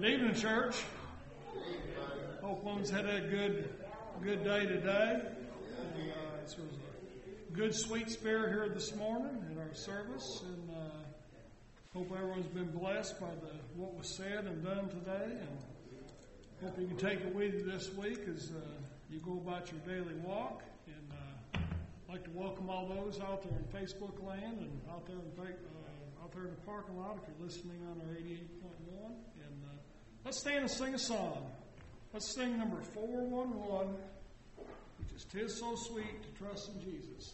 Good evening, church. Hope one's had a good day today. This was a good, sweet spirit here this morning in our service, and hope everyone's been blessed by what was said and done today. And hope you can take it with you this week as you go about your daily walk. And I'd like to welcome all those out there in Facebook land and out there in the parking lot if you're listening on our 88.1. And let's stand and sing a song. Let's sing number 411, which is "'Tis So Sweet to Trust in Jesus."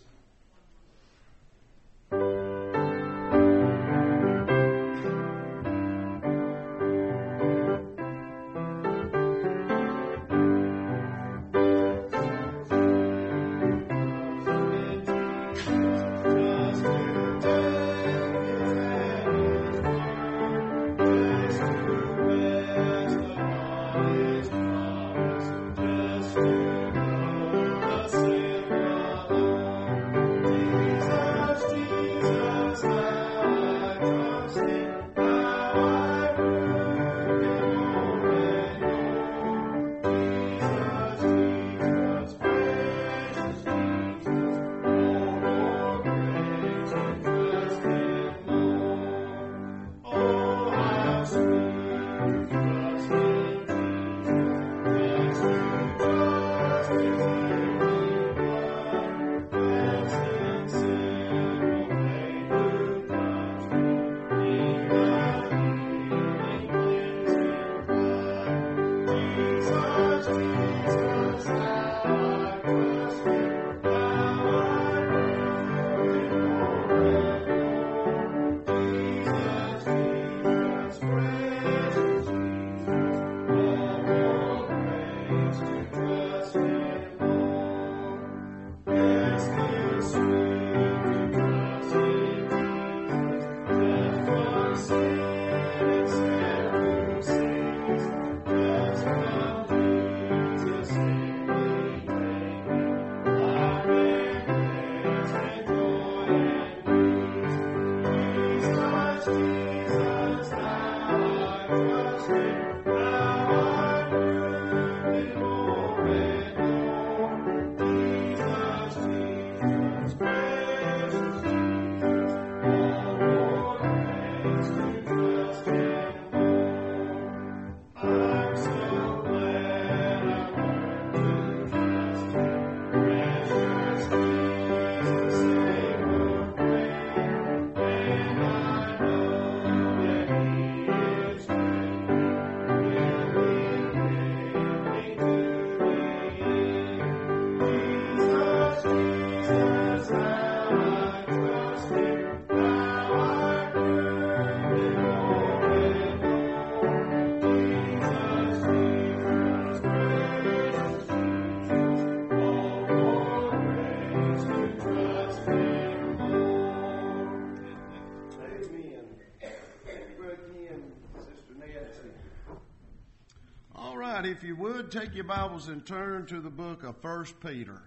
If you would, take your Bibles and turn to the book of 1 Peter.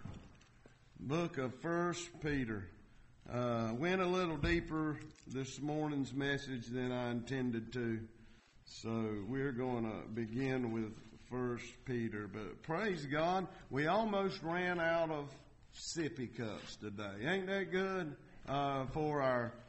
Book of 1 Peter. Went a little deeper this morning's message than I intended to. So we're going to begin with 1 Peter. But praise God, we almost ran out of sippy cups today. Ain't that good? For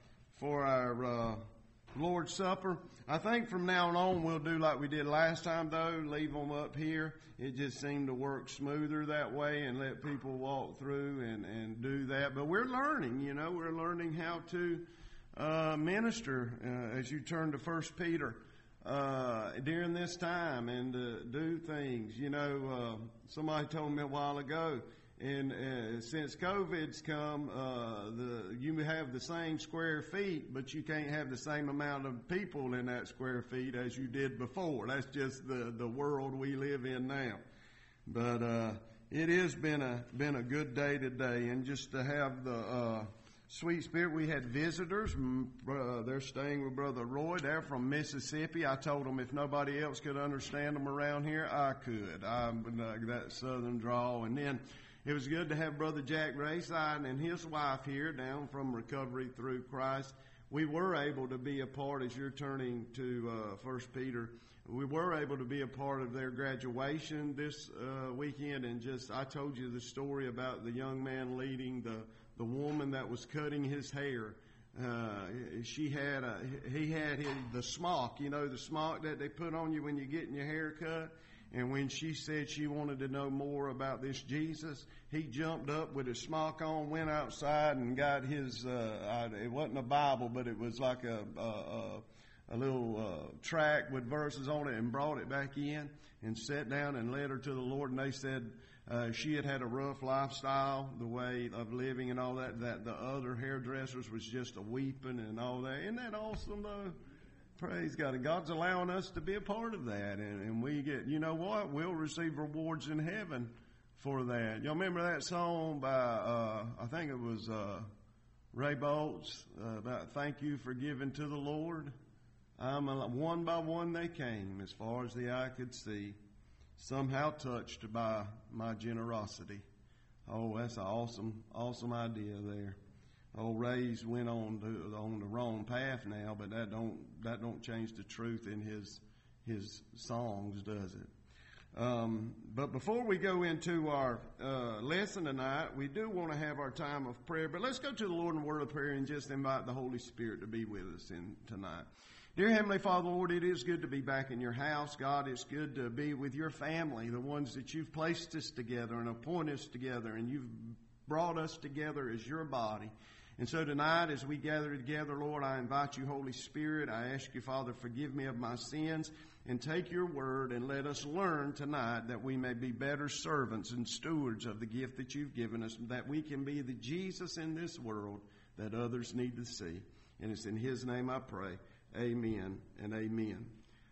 our Lord's Supper. I think from now on we'll do like we did last time, though, leave them up here. It just seemed to work smoother that way and let people walk through and do that. But we're learning, we're learning how to minister as you turn to 1 Peter during this time and do things. Somebody told me a while ago, and since COVID's come, you have the same square feet, but you can't have the same amount of people in that square feet as you did before. That's just the world we live in now. But it has been a good day today, and just to have the sweet spirit. We had visitors. They're staying with Brother Roy. They're from Mississippi. I told them if nobody else could understand them around here, I could. That southern drawl, and then. It was good to have Brother Jack Rayside and his wife here down from Recovery Through Christ. we were able to be a part, as you're turning to 1 Peter, we were able to be a part of their graduation this weekend. And I told you the story about the young man leading the woman that was cutting his hair. He had the smock, the smock that they put on you when you're getting your hair cut. And when she said she wanted to know more about this Jesus, he jumped up with his smock on, went outside and got his, it wasn't a Bible, but it was like a little tract with verses on it, and brought it back in and sat down and led her to the Lord. And they said she had a rough lifestyle, the way of living and all that the other hairdressers was just a weeping and all that. Isn't that awesome, though? Praise God. And God's allowing us to be a part of that. And we get, you know what? We'll receive rewards in heaven for that. Y'all remember that song by, I think it was Ray Boltz, about thank you for giving to the Lord. One by one they came, as far as the eye could see, somehow touched by my generosity. Oh, that's an awesome idea there. Old Ray's went on the wrong path now, but that don't change the truth in his songs, does it? But before we go into our lesson tonight, we do want to have our time of prayer. But let's go to the Lord in a word of prayer and just invite the Holy Spirit to be with us tonight. Dear Heavenly Father, Lord, it is good to be back in your house. God, it's good to be with your family, the ones that you've placed us together and appointed us together, and you've brought us together as your body. And so tonight, as we gather together, Lord, I invite you, Holy Spirit. I ask you, Father, forgive me of my sins, and take your word and let us learn tonight that we may be better servants and stewards of the gift that you've given us, that we can be the Jesus in this world that others need to see. And it's in his name I pray. Amen and amen.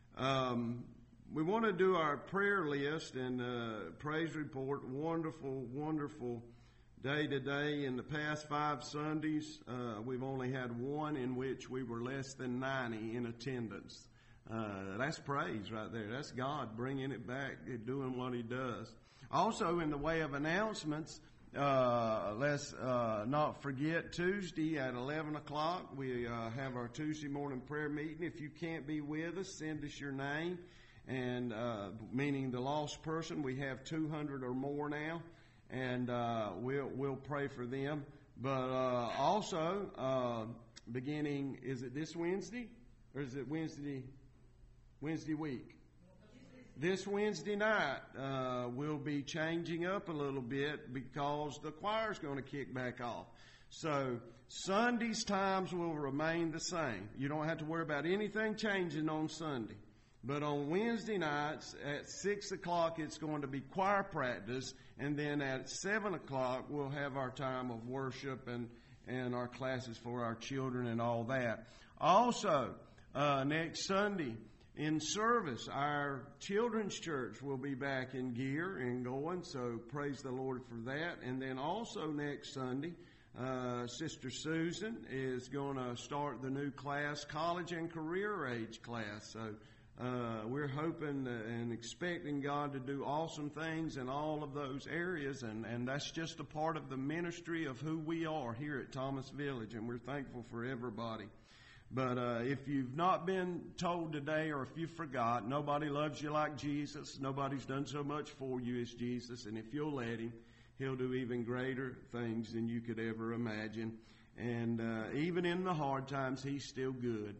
We want to do our prayer list and praise report. Wonderful, wonderful day today. In the past 5 Sundays, we've only had one in which we were less than 90 in attendance. That's praise right there. That's God bringing it back, doing what he does. Also, in the way of announcements, let's not forget Tuesday at 11 o'clock. We have our Tuesday morning prayer meeting. If you can't be with us, send us your name, and meaning the lost person. We have 200 or more now. And we'll pray for them. But also, beginning, is it this Wednesday? Or is it Wednesday week? This Wednesday night, we'll be changing up a little bit because the choir's going to kick back off. So Sunday's times will remain the same. You don't have to worry about anything changing on Sunday. But on Wednesday nights at 6 o'clock, it's going to be choir practice. And then at 7 o'clock, we'll have our time of worship and our classes for our children and all that. Also, next Sunday in service, our children's church will be back in gear and going. So praise the Lord for that. And then also next Sunday, Sister Susan is going to start the new class, college and career age class. So we're hoping and expecting God to do awesome things in all of those areas, and that's just a part of the ministry of who we are here at Thomas Village, and we're thankful for everybody. But if you've not been told today, or if you forgot, nobody loves you like Jesus. Nobody's done so much for you as Jesus, and if you'll let him, he'll do even greater things than you could ever imagine. And even in the hard times, he's still good.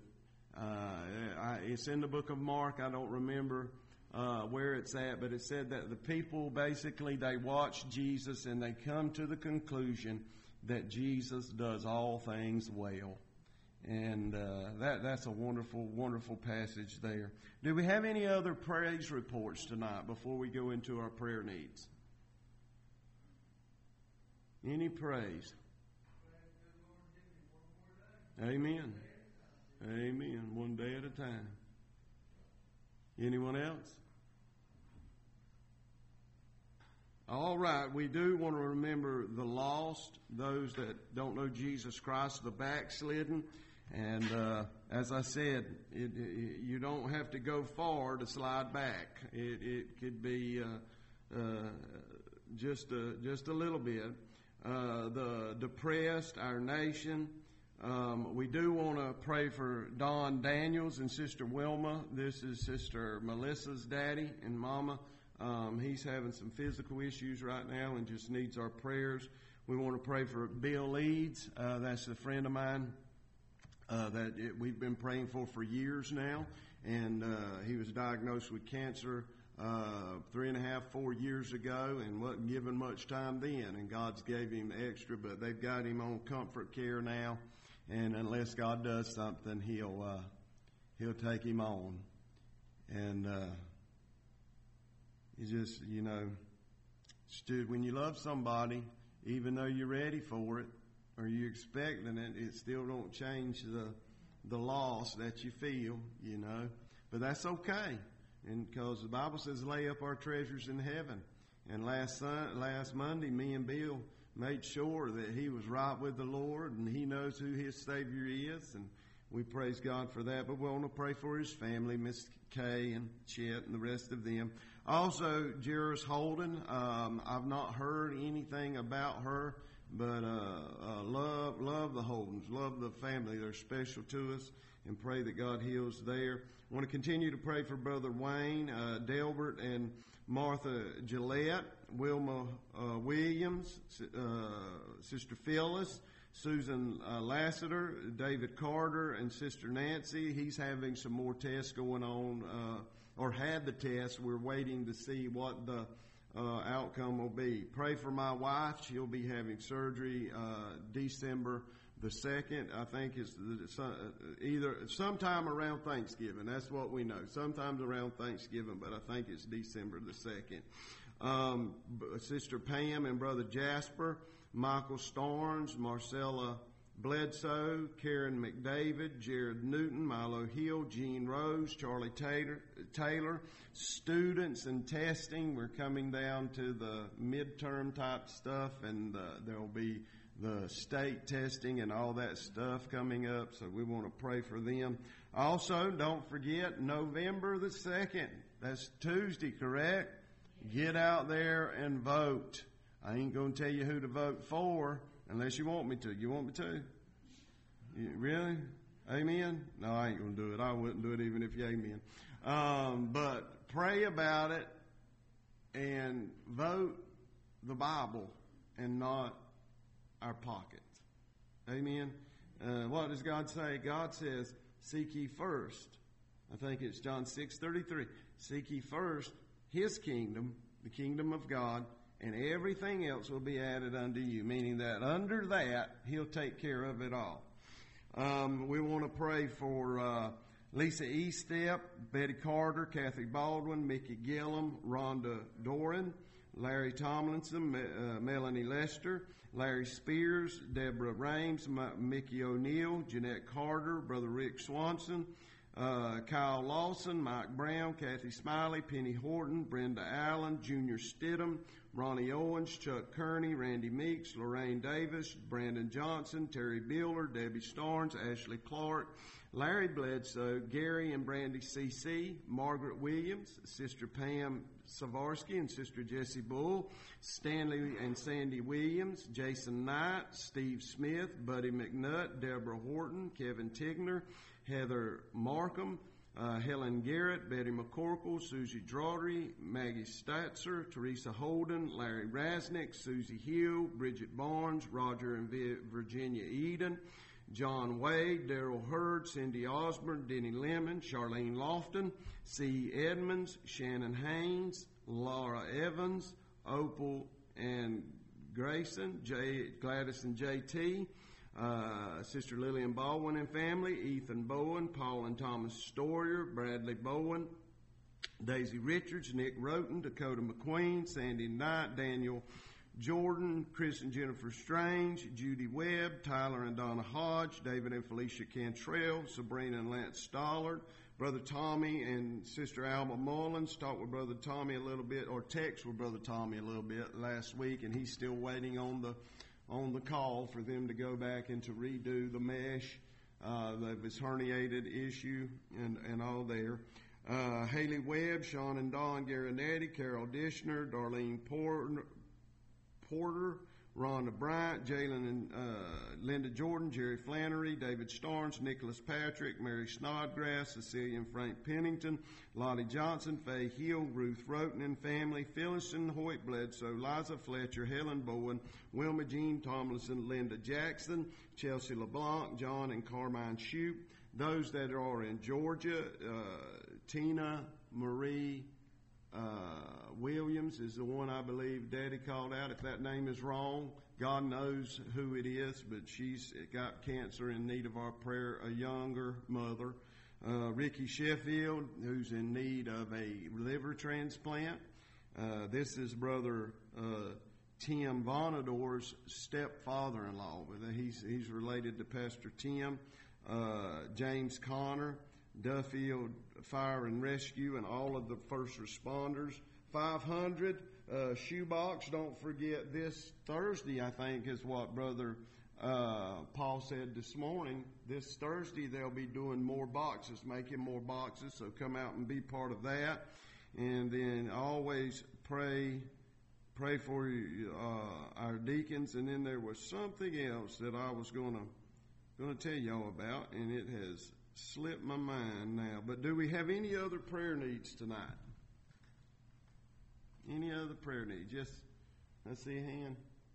It's in the book of Mark. I don't remember where it's at, but it said that the people basically, they watch Jesus and they come to the conclusion that Jesus does all things well. And that's a wonderful, wonderful passage there. Do we have any other praise reports tonight before we go into our prayer needs? Any praise? Amen. Amen. One day at a time. Anyone else? All right. We do want to remember the lost, those that don't know Jesus Christ, the backslidden. And as I said, you don't have to go far to slide back. It could be just a little bit. The depressed, our nation. We do want to pray for Don Daniels and Sister Wilma. This is Sister Melissa's daddy and mama. He's having some physical issues right now and just needs our prayers. We want to pray for Bill Leeds. That's a friend of mine we've been praying for years now. And he was diagnosed with cancer 3.5, 4 years ago and wasn't given much time then. And God's gave him extra, but they've got him on comfort care now. And unless God does something, he'll take him on. And you just, when you love somebody, even though you're ready for it or you're expecting it, it still don't change the loss that you feel, But that's okay. And because the Bible says, lay up our treasures in heaven. And last Monday, me and Bill made sure that he was right with the Lord and he knows who his Savior is. And we praise God for that. But we want to pray for his family, Miss Kay and Chet and the rest of them. Also, Jairus Holden. I've not heard anything about her, but love the Holdens, love the family. They're special to us, and pray that God heals there. I want to continue to pray for Brother Wayne, Delbert, and Martha Gillette, Wilma Williams, Sister Phyllis, Susan Lassiter, David Carter, and Sister Nancy. He's having some more tests going on, or had the test. We're waiting to see what the outcome will be. Pray for my wife. She'll be having surgery December the 2nd. I think it's either sometime around Thanksgiving. That's what we know. Sometimes around Thanksgiving, but I think it's December the 2nd. Sister Pam and Brother Jasper, Michael Starnes, Marcella Bledsoe, Karen McDavid, Jared Newton, Milo Hill, Jean Rose, Charlie Taylor. Students and testing, we're coming down to the midterm type stuff, and there will be the state testing and all that stuff coming up, so we want to pray for them. Also, don't forget, November the 2nd, that's Tuesday, correct? Get out there and vote. I ain't going to tell you who to vote for unless you want me to. You want me to? Really? Amen? No, I ain't going to do it. I wouldn't do it even if you amen. But pray about it and vote the Bible and not our pockets. Amen? What does God say? God says, seek ye first. I think it's John 6:33. Seek ye first his kingdom, the kingdom of God, and everything else will be added unto you. Meaning that under that, he'll take care of it all. We want to pray for Lisa Estep, Betty Carter, Kathy Baldwin, Mickey Gillum, Rhonda Doran, Larry Tomlinson, Melanie Lester, Larry Spears, Deborah Rames, Mickey O'Neill, Jeanette Carter, Brother Rick Swanson, Kyle Lawson, Mike Brown, Kathy Smiley, Penny Horton, Brenda Allen, Junior Stidham, Ronnie Owens, Chuck Kearney, Randy Meeks, Lorraine Davis, Brandon Johnson, Terry Bueller, Debbie Starnes, Ashley Clark, Larry Bledsoe, Gary and Brandy C.C., Margaret Williams, Sister Pam Savarsky and Sister Jessie Bull, Stanley and Sandy Williams, Jason Knight, Steve Smith, Buddy McNutt, Deborah Horton, Kevin Tigner, Heather Markham, Helen Garrett, Betty McCorkle, Susie Draughtery, Maggie Statzer, Teresa Holden, Larry Rasnick, Susie Hill, Bridget Barnes, Roger and Virginia Eden, John Wade, Darrell Hurd, Cindy Osborne, Denny Lemon, Charlene Lofton, C. Edmonds, Shannon Haynes, Laura Evans, Opal and Grayson, Gladys and J.T., Sister Lillian Baldwin and family, Ethan Bowen, Paul and Thomas Stoyer, Bradley Bowen, Daisy Richards, Nick Roten, Dakota McQueen, Sandy Knight, Daniel Jordan, Chris and Jennifer Strange, Judy Webb, Tyler and Donna Hodge, David and Felicia Cantrell, Sabrina and Lance Stollard, Brother Tommy and Sister Alma Mullins. Talked with Brother Tommy a little bit, or text with Brother Tommy a little bit last week, and he's still waiting on the call for them to go back and to redo the mesh of his herniated issue and all there. Haley Webb, Sean and Dawn Garanetti, Carol Dishner, Darlene Porter, Rhonda Bryant, Jalen and Linda Jordan, Jerry Flannery, David Starnes, Nicholas Patrick, Mary Snodgrass, Cecilia and Frank Pennington, Lottie Johnson, Faye Hill, Ruth Roten and family, Phyllis and Hoyt Bledsoe, Liza Fletcher, Helen Bowen, Wilma Jean Tomlinson, Linda Jackson, Chelsea LeBlanc, John and Carmine Shoup. Those that are in Georgia, Tina Marie Williams is the one I believe Daddy called out. If that name is wrong, God knows who it is, but she's got cancer in need of our prayer. A younger mother, Ricky Sheffield, who's in need of a liver transplant. This is Brother Tim Vonador's stepfather-in-law. He's related to Pastor Tim. James Connor, Duffield Fire and Rescue, and all of the first responders. 500 shoebox. Don't forget this Thursday, I think, is what Brother Paul said this morning. This Thursday they'll be doing more boxes, making more boxes. So come out and be part of that. And then always pray for our deacons. And then there was something else that I was going to tell y'all about, and it has slipped my mind now. But do we have any other prayer needs tonight? Any other prayer needs? Yes, I see a hand.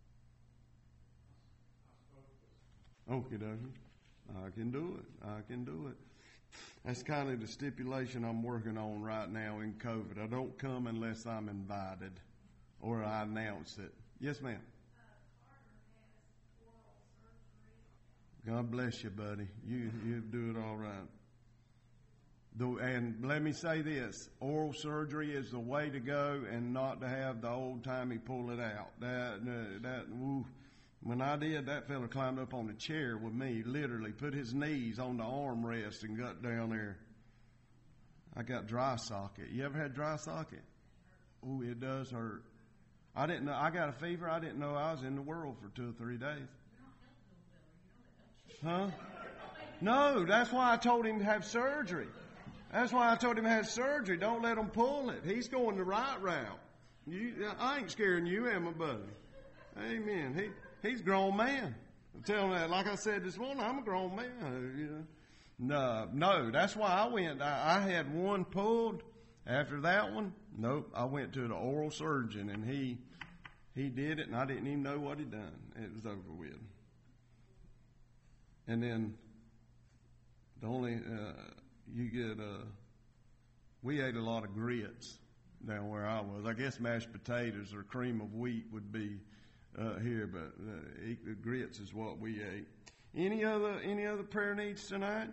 Okay, dokie. I can do it. That's kind of the stipulation I'm working on right now in COVID. I don't come unless I'm invited or I announce it. Yes, ma'am. God bless you, buddy. You do it all right. And let me say this, oral surgery is the way to go, and not to have the old-timey pull it out. When I did, that fella climbed up on the chair with me, literally put his knees on the armrest and got down there. I got dry socket. You ever had dry socket? Oh, it does hurt. I didn't know. I got a fever. I didn't know I was in the world for 2 or 3 days. Huh? No, that's why I told him to have surgery. Don't let him pull it. He's going the right route. I ain't scaring you, am I, buddy? Amen. He's a grown man. I'm telling you that. Like I said this morning, I'm a grown man. No, that's why I went. I had one pulled. After that one, nope. I went to the oral surgeon, and he did it, and I didn't even know what he'd done. It was over with. And then we ate a lot of grits down where I was. I guess mashed potatoes or cream of wheat would be here, but grits is what we ate. Any other prayer needs tonight?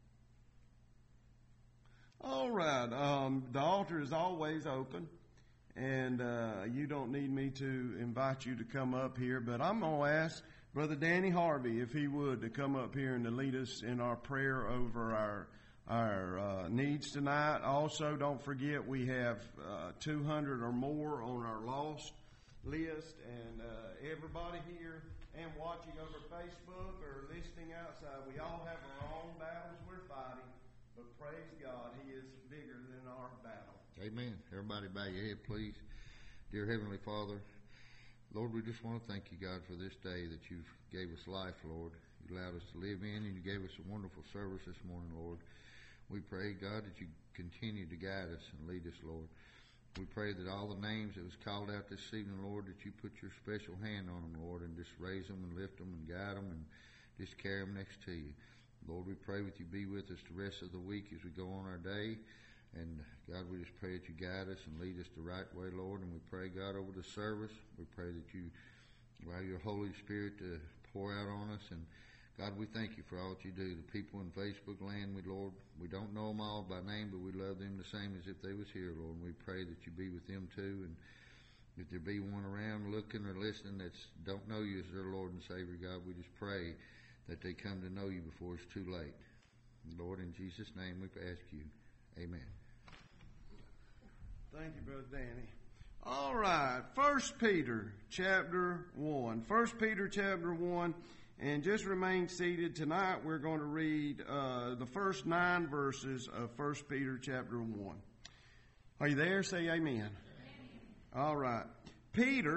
All right. The altar is always open, and you don't need me to invite you to come up here, but I'm going to ask Brother Danny Harvey, if he would, to come up here and to lead us in our prayer over our needs tonight. Also, don't forget we have 200 or more on our lost list, and everybody here and watching over Facebook or listening outside, we all have our own battles we're fighting, but praise God, He is bigger than our battle. Amen. Everybody bow your head, please. Dear Heavenly Father, Lord, we just want to thank you, God, for this day that you gave us life, Lord. You allowed us to live in, and you gave us a wonderful service this morning, Lord. We pray, God, that you continue to guide us and lead us, Lord. We pray that all the names that was called out this evening, Lord, that you put your special hand on them, Lord, and just raise them and lift them and guide them and just carry them next to you. Lord, we pray that you be with us the rest of the week as we go on our day. And God, we just pray that you guide us and lead us the right way, Lord. And we pray, God, over the service, we pray that you allow your Holy Spirit to pour out on us. And God, we thank you for all that you do. The people in Facebook land, Lord, we don't know them all by name, but we love them the same as if they was here, Lord. And we pray that you be with them too. And if there be one around looking or listening that don't know you as their Lord and Savior, God, we just pray that they come to know you before it's too late. Lord, in Jesus' name we ask you. Amen. Thank you, Brother Danny. All right, 1 Peter chapter 1. 1 Peter chapter 1, and just remain seated. Tonight we're going to read the first 9 verses of 1 Peter chapter 1. Are you there? Say amen. Amen. All right. Peter,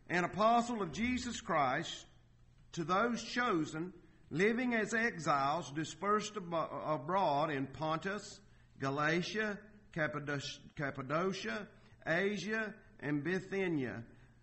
an apostle of Jesus Christ, to those chosen, living as exiles, dispersed abroad in Pontus, Galatia, Cappadocia, Asia, and Bithynia,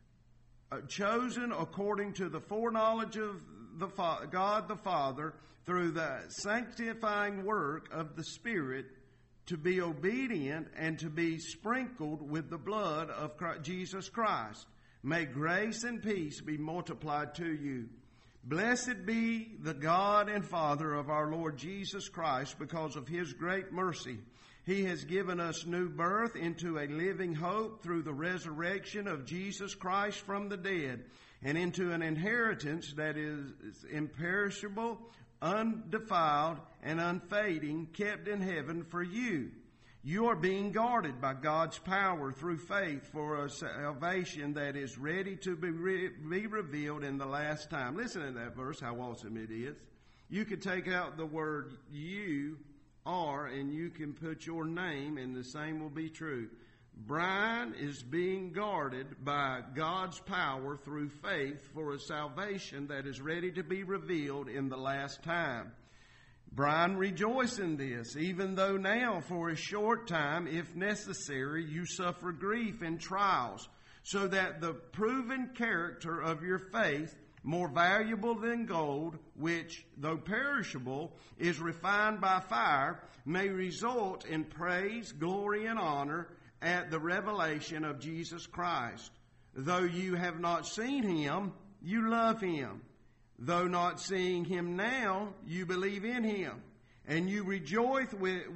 chosen according to the foreknowledge of God the Father, through the sanctifying work of the Spirit, to be obedient and to be sprinkled with the blood of Jesus Christ. May grace and peace be multiplied to you. Blessed be the God and Father of our Lord Jesus Christ. Because of His great mercy, He has given us new birth into a living hope through the resurrection of Jesus Christ from the dead, and into an inheritance that is imperishable, undefiled, and unfading, kept in heaven for you. You are being guarded by God's power through faith for a salvation that is ready to be revealed in the last time. Listen to that verse, how awesome it is. You could take out the word you are, and you can put your name, and the same will be true. Brian is being guarded by God's power through faith for a salvation that is ready to be revealed in the last time. Brian, rejoice in this, even though now for a short time, if necessary, you suffer grief and trials, so that the proven character of your faith, more valuable than gold, which, though perishable, is refined by fire, may result in praise, glory, and honor at the revelation of Jesus Christ. Though you have not seen Him, you love Him. Though not seeing Him now, you believe in Him. And you rejoice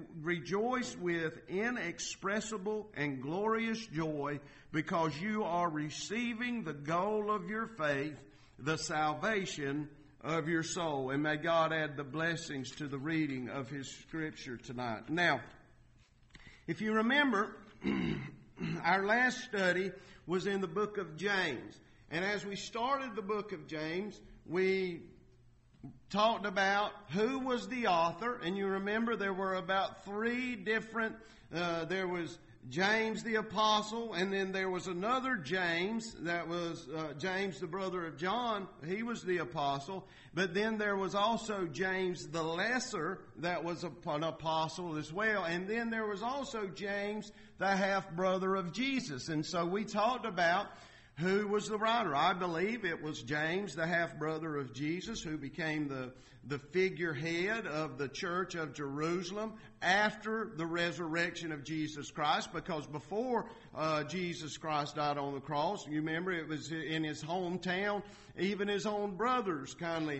with inexpressible and glorious joy, because you are receiving the goal of your faith, the salvation of your soul. And may God add the blessings to the reading of His Scripture tonight. Now, if you remember, our last study was in the book of James. And as we started the book of James, we talked about who was the author. And you remember there were about three different, there was James the Apostle, and then there was another James, that was James the brother of John. He was the Apostle. But then there was also James the Lesser, that was an apostle as well. And then there was also James, the half-brother of Jesus. And so we talked about who was the writer. I believe it was James, the half-brother of Jesus, who became the figurehead of the church of Jerusalem after the resurrection of Jesus Christ, because before Jesus Christ died on the cross, you remember it was in His hometown, even His own brothers kindly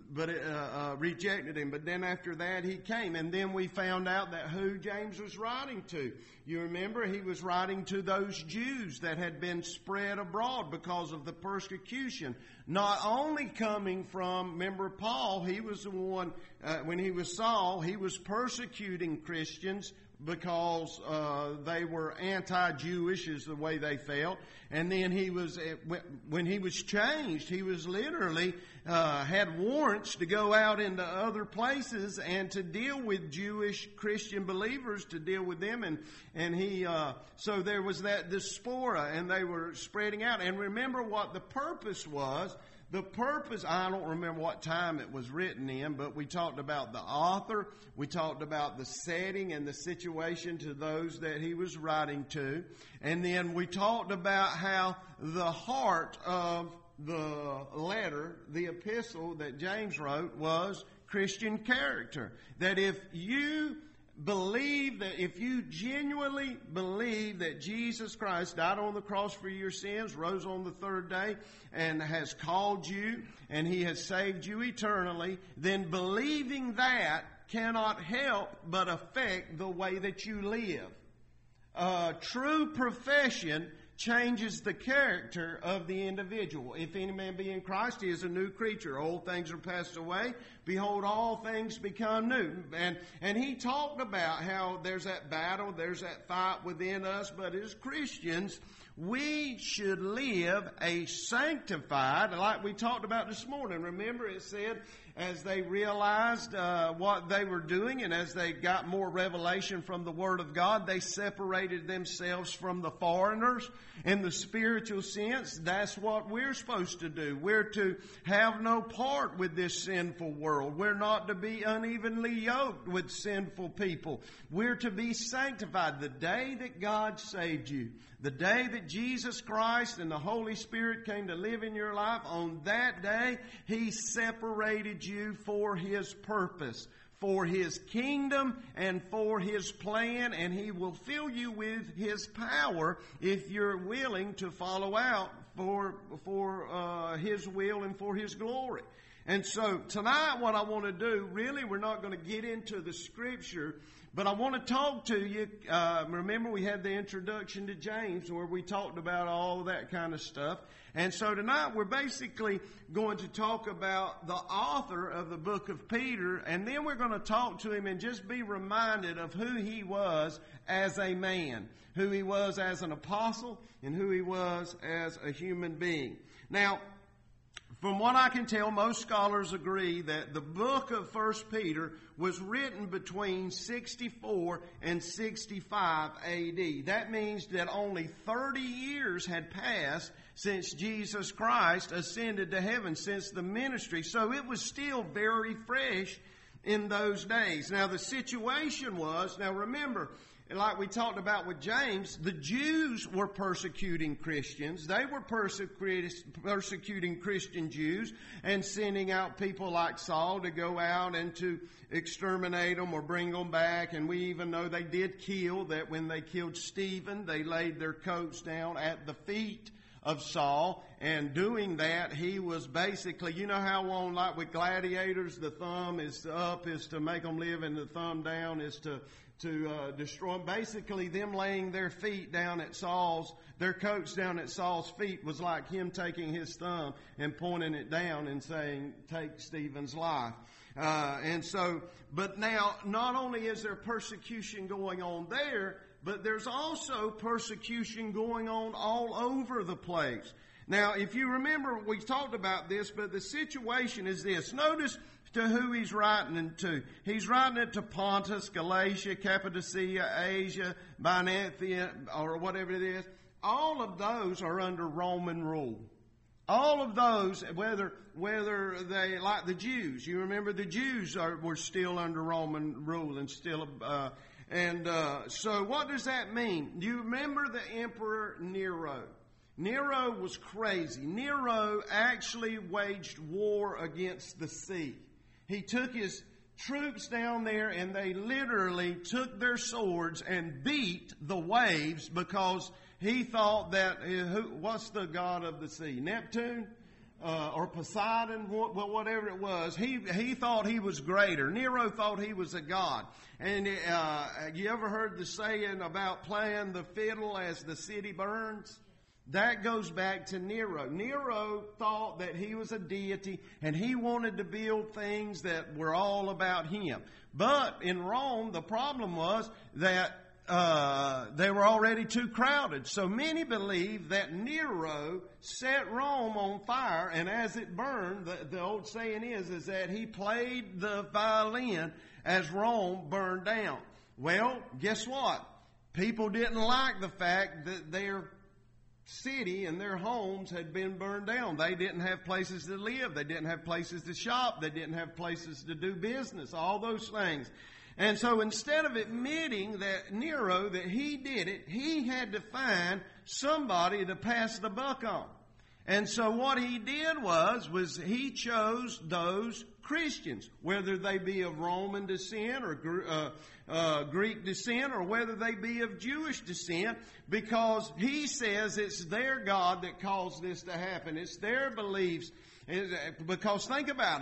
rejected Him. But then after that He came, and then we found out that who James was writing to. You remember he was writing to those Jews that had been spread abroad because of the persecution. Not only coming from, remember Paul, he was the one, when he was Saul, he was persecuting Christians because they were anti-Jewish is the way they felt. And then he was, when he was changed, he was literally had warrants to go out into other places and to deal with Jewish Christian believers, to deal with them. And he, so there was that diaspora, and they were spreading out. And remember what the purpose was. The purpose, I don't remember what time it was written in, but we talked about the author. We talked about the setting and the situation to those that he was writing to. And then we talked about how the heart of the letter, the epistle that James wrote, was Christian character. That if you believe, that if you genuinely believe that Jesus Christ died on the cross for your sins, rose on the third day, and has called you, and He has saved you eternally, then believing that cannot help but affect the way that you live. True profession changes the character of the individual. If any man be in Christ, he is a new creature. Old things are passed away. behold, all things become new. And he talked about how there's that battle, there's that fight within us, but as Christians, we should live a sanctified, like we talked about this morning. Remember, it said, as they realized what they were doing and as they got more revelation from the Word of God, they separated themselves from the foreigners. In the spiritual sense, that's what we're supposed to do. We're to have no part with this sinful world. We're not to be unevenly yoked with sinful people. We're to be sanctified. The day that God saved you, the day that Jesus Christ and the Holy Spirit came to live in your life, on that day, He separated you for His purpose, for His kingdom and for His plan, and He will fill you with His power if you're willing to follow out for His will and for His glory. And so tonight what I want to do, really we're not going to get into the Scripture, but I want to talk to you. Remember we had the introduction to James where we talked about all that kind of stuff. And so tonight we're basically going to talk about the author of the book of Peter, and then we're going to talk to him and just be reminded of who he was as a man, who he was as an apostle, and who he was as a human being. Now, from what I can tell, most scholars agree that the book of 1 Peter was written between 64 and 65 AD. That means that only 30 years had passed since Jesus Christ ascended to heaven, since the ministry. So it was still very fresh in those days. Now the situation was, now remember, like we talked about with James, the Jews were persecuting Christians. They were persecuting Christian Jews and sending out people like Saul to go out and to exterminate them or bring them back. And we even know they did kill, that when they killed Stephen, they laid their coats down at the feet of Saul. And doing that, he was basically, you know how on, like with gladiators, the thumb is up is to make them live and the thumb down is to destroy them. Basically, them laying their feet down at their coats down at Saul's feet was like him taking his thumb and pointing it down and saying, take Stephen's life. But now, not only is there persecution going on there, but there's also persecution going on all over the place. Now, if you remember, we talked about this, but the situation is this. Notice to who he's writing it to. He's writing it to Pontus, Galatia, Cappadocia, Asia, Bithynia, or whatever it is. All of those are under Roman rule. All of those, whether they, like the Jews, you remember the Jews were still under Roman rule and still, so what does that mean? Do you remember the Emperor Nero? Nero was crazy. Nero actually waged war against the sea. He took his troops down there and they literally took their swords and beat the waves because he thought that, what's the god of the sea? Neptune? Or Poseidon, whatever it was. He thought he was greater. Nero thought he was a god. And you ever heard the saying about playing the fiddle as the city burns? That goes back to Nero. Nero thought that he was a deity and he wanted to build things that were all about him. But in Rome, the problem was that they were already too crowded. So many believe that Nero set Rome on fire, and as it burned, the old saying is that he played the violin as Rome burned down. Well, guess what? People didn't like the fact that their city and their homes had been burned down. They didn't have places to live. They didn't have places to shop. They didn't have places to do business. All those things. And so instead of admitting that Nero, that he did it, he had to find somebody to pass the buck on. And so what he did was he chose those Christians, whether they be of Roman descent or Greek descent, or whether they be of Jewish descent, because he says it's their God that caused this to happen. It's their beliefs. Because think about it.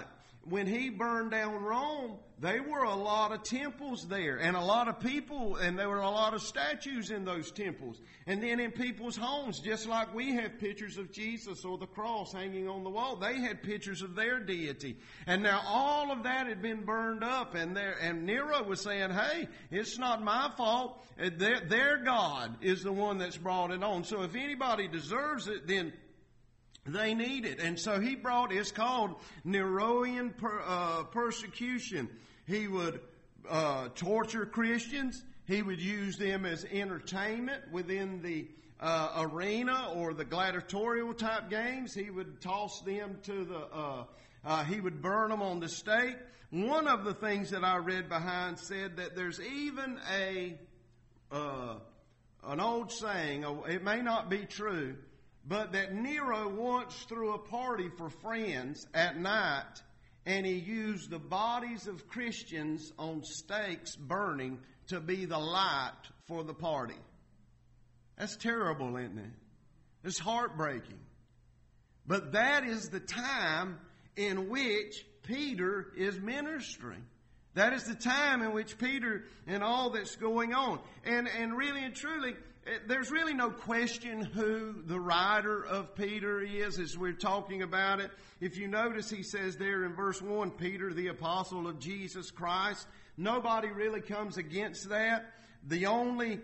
when he burned down Rome, there were a lot of temples there and a lot of people, and there were a lot of statues in those temples. And then in people's homes, just like we have pictures of Jesus or the cross hanging on the wall, they had pictures of their deity. And now all of that had been burned up, and Nero was saying, hey, it's not my fault. Their God is the one that's brought it on. So if anybody deserves it, then they need it. And so he brought, it's called Neroian persecution. He would torture Christians. He would use them as entertainment within the arena or the gladiatorial type games. He would toss them to he would burn them on the stake. One of the things that I read behind said that there's even an old saying, it may not be true, but that Nero once threw a party for friends at night, and he used the bodies of Christians on stakes burning to be the light for the party. That's terrible, isn't it? It's heartbreaking. But that is the time in which Peter is ministering. That is the time in which Peter and all that's going on. And really and truly, there's really no question who the writer of Peter is as we're talking about it. If you notice, he says there in verse 1, Peter, the apostle of Jesus Christ. Nobody really comes against that. The only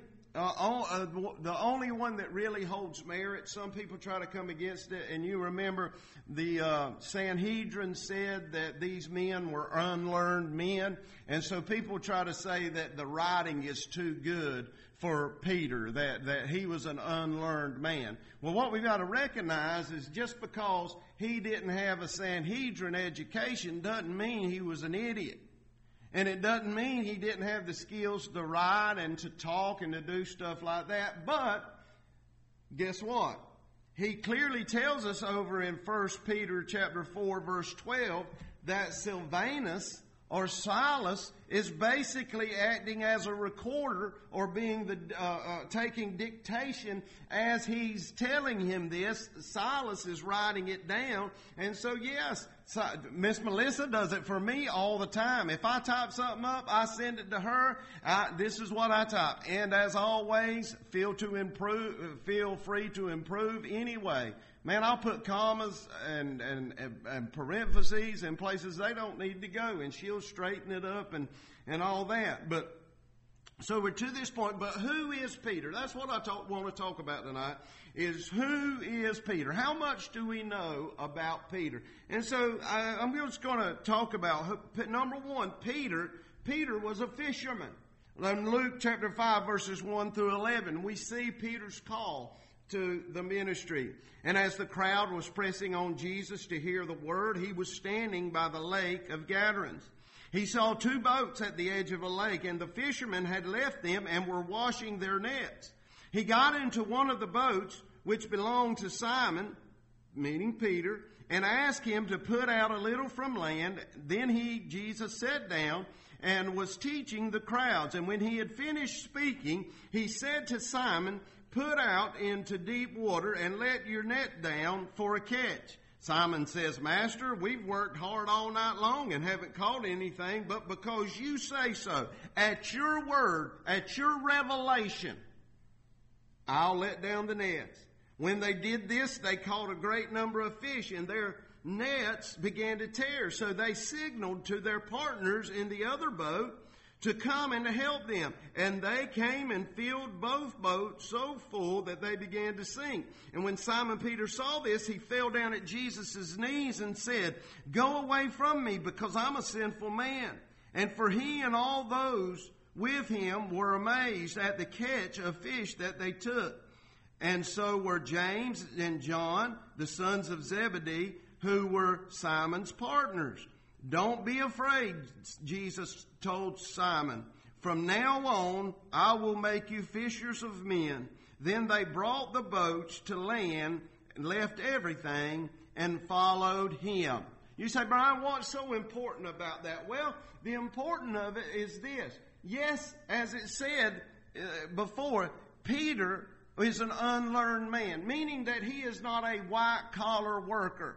one that really holds merit, some people try to come against it, and you remember the Sanhedrin said that these men were unlearned men, and so people try to say that the writing is too good for Peter, that he was an unlearned man. Well, what we've got to recognize is just because he didn't have a Sanhedrin education doesn't mean he was an idiot. And it doesn't mean he didn't have the skills to write and to talk and to do stuff like that. But guess what? He clearly tells us over in 1 Peter chapter 4, verse 12, that Silvanus or Silas is basically acting as a recorder or being taking dictation as he's telling him this. Silas is writing it down. And so, yes, Miss Melissa does it for me all the time. If I type something up, I send it to her. This is what I type. And as always, feel free to improve anyway. Man, I'll put commas and parentheses in places they don't need to go, and she'll straighten it up and all that. But so we're to this point. But who is Peter? That's what I want to talk about tonight. Is who is Peter? How much do we know about Peter? And so I'm just going to talk about number one. Peter was a fisherman. In Luke chapter 5, verses 1 through 11, we see Peter's call to the ministry. And as the crowd was pressing on Jesus to hear the word, he was standing by the lake of Gadarenes. He saw two boats at the edge of a lake, and the fishermen had left them and were washing their nets. He got into one of the boats, which belonged to Simon, meaning Peter, and asked him to put out a little from land. Then Jesus, sat down and was teaching the crowds. And when he had finished speaking, he said to Simon, "Put out into deep water and let your net down for a catch." Simon says, "Master, we've worked hard all night long and haven't caught anything, but because you say so, at your word, at your revelation, I'll let down the nets." When they did this, they caught a great number of fish, and their nets began to tear. So they signaled to their partners in the other boat to come and to help them. And they came and filled both boats so full that they began to sink. And when Simon Peter saw this, he fell down at Jesus' knees and said, "Go away from me, because I'm a sinful man." And for he and all those with him were amazed at the catch of fish that they took. And so were James and John, the sons of Zebedee, who were Simon's partners. "Don't be afraid," Jesus told Simon. "From now on, I will make you fishers of men." Then they brought the boats to land, left everything, and followed him. You say, "Brian, what's so important about that?" Well, the important of it is this. Yes, as it said before, Peter is an unlearned man, meaning that he is not a white-collar worker.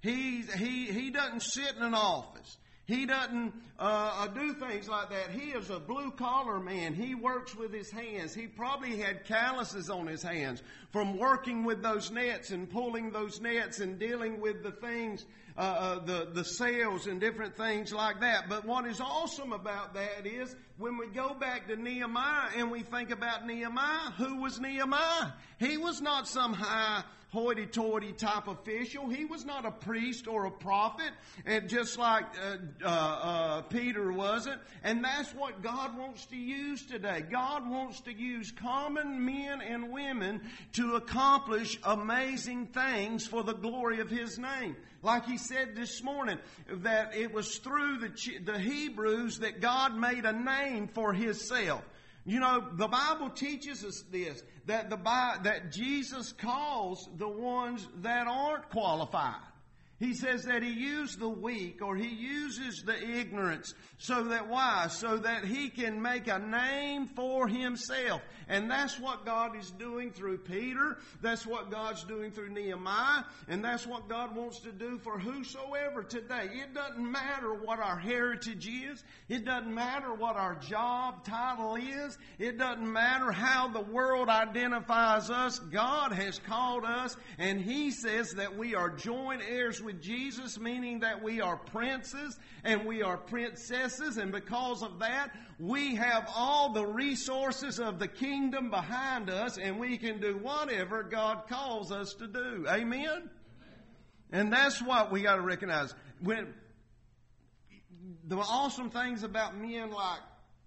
He doesn't sit in an office. He doesn't do things like that. He is a blue-collar man. He works with his hands. He probably had calluses on his hands from working with those nets and pulling those nets and dealing with the things, the sails and different things like that. But what is awesome about that is when we go back to Nehemiah and we think about Nehemiah, who was Nehemiah? He was not some high hoity-toity type official. He was not a priest or a prophet, and just like Peter wasn't. And that's what God wants to use today. God wants to use common men and women to accomplish amazing things for the glory of His name. Like he said this morning, that it was through the Hebrews that God made a name for Himself. You know, the Bible teaches us this, that Jesus calls the ones that aren't qualified. He says that He used the weak, or He uses the ignorance, so that why? So that He can make a name for Himself. And that's what God is doing through Peter. That's what God's doing through Nehemiah. And that's what God wants to do for whosoever today. It doesn't matter what our heritage is. It doesn't matter what our job title is. It doesn't matter how the world identifies us. God has called us, and He says that we are joint heirs with Jesus, meaning that we are princes and we are princesses, and because of that, we have all the resources of the kingdom behind us, and we can do whatever God calls us to do. Amen? And that's what we got to recognize. When the awesome things about men like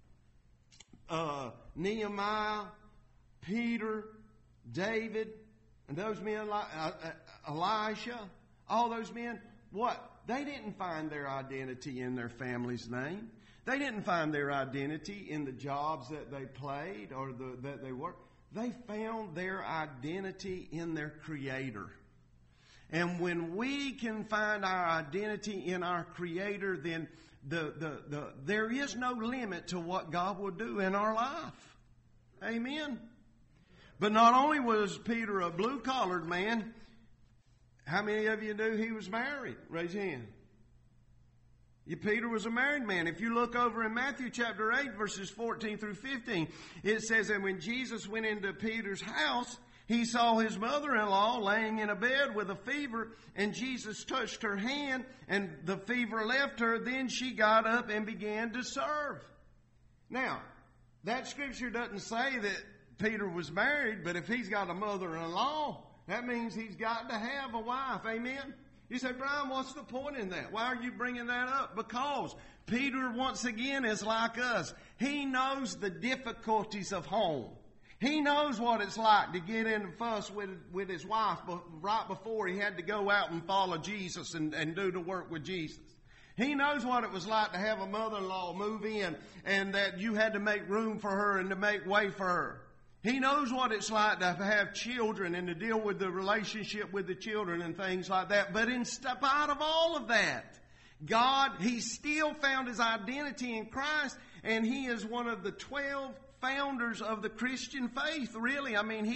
Nehemiah, Peter, David, and those men like Elisha, all those men, what? They didn't find their identity in their family's name. They didn't find their identity in the jobs that they played or that they worked. They found their identity in their Creator. And when we can find our identity in our Creator, then there is no limit to what God will do in our life. Amen? But not only was Peter a blue-collared man, how many of you knew he was married? Raise your hand. Peter was a married man. If you look over in Matthew chapter 8, verses 14 through 15, it says that when Jesus went into Peter's house, he saw his mother-in-law laying in a bed with a fever, and Jesus touched her hand, and the fever left her. Then she got up and began to serve. Now, that scripture doesn't say that Peter was married, but if he's got a mother-in-law, that means he's got to have a wife. Amen? You say, Brian, what's the point in that? Why are you bringing that up? Because Peter, once again, is like us. He knows the difficulties of home. He knows what it's like to get in a fuss with his wife right before he had to go out and follow Jesus and do the work with Jesus. He knows what it was like to have a mother-in-law move in and that you had to make room for her and to make way for her. He knows what it's like to have children and to deal with the relationship with the children and things like that. But in spite of all of that, He still found His identity in Christ, and He is one of the 12 founders of the Christian faith, really. I mean,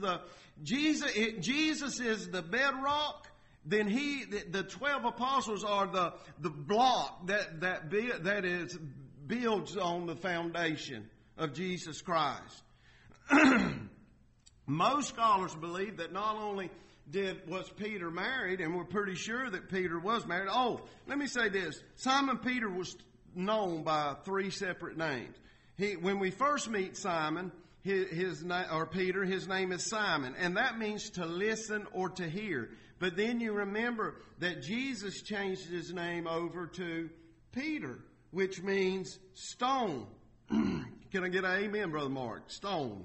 Jesus is the bedrock. Then the 12 apostles are the block that is builds on the foundation of Jesus Christ. Most scholars believe that not only was Peter married, and we're pretty sure that Peter was married. Oh, let me say this. Simon Peter was known by 3 separate names. When we first meet Simon, Peter, his name is Simon, and that means to listen or to hear. But then you remember that Jesus changed his name over to Peter, which means stone. Can I get an amen, Brother Mark? Stone.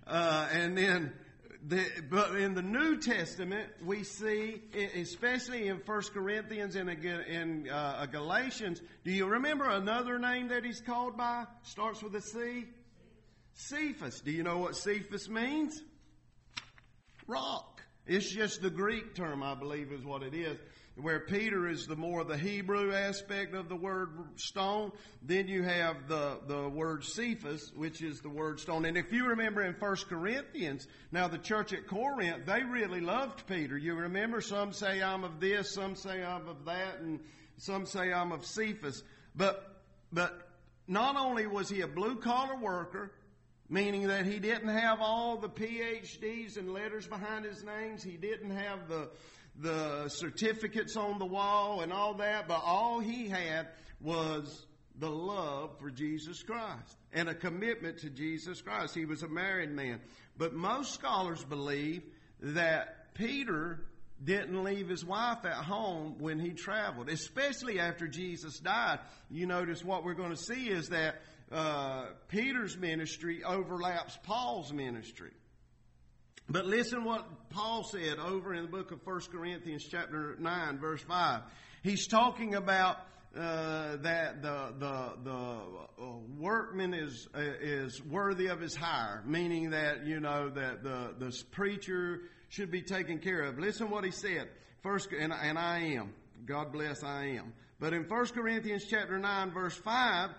But in the New Testament, we see, especially in 1 Corinthians and in Galatians, do you remember another name that he's called by? Starts with a C? Cephas. Do you know what Cephas means? Rock. It's just the Greek term, I believe, is what it is. where Peter is the more the Hebrew aspect of the word stone. Then you have the word Cephas, which is the word stone. And if you remember in 1 Corinthians, now the church at Corinth, they really loved Peter. You remember, some say I'm of this, some say I'm of that, and some say I'm of Cephas. But not only was he a blue-collar worker, meaning that he didn't have all the PhDs and letters behind his names, he didn't have the certificates on the wall and all that, but all he had was the love for Jesus Christ and a commitment to Jesus Christ. He was a married man. But most scholars believe that Peter didn't leave his wife at home when he traveled, especially after Jesus died. You notice what we're going to see is that Peter's ministry overlaps Paul's ministry. But listen what Paul said over in the book of 1 Corinthians chapter 9, verse 5. He's talking about that the workman is worthy of his hire, meaning that, you know, that the preacher should be taken care of. Listen what he said. And I am. God bless, I am. But in 1 Corinthians chapter 9, verse 5,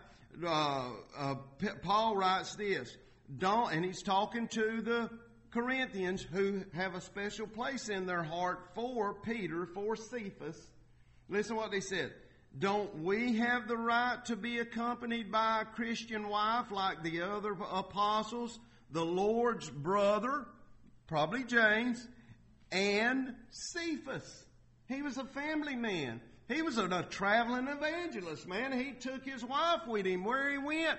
Paul writes this. And he's talking to the Corinthians who have a special place in their heart for Peter, for Cephas. Listen what they said. Don't we have the right to be accompanied by a Christian wife like the other apostles, the Lord's brother, probably James, and Cephas? He was a family man. He was a traveling evangelist, man. He took his wife with him where he went.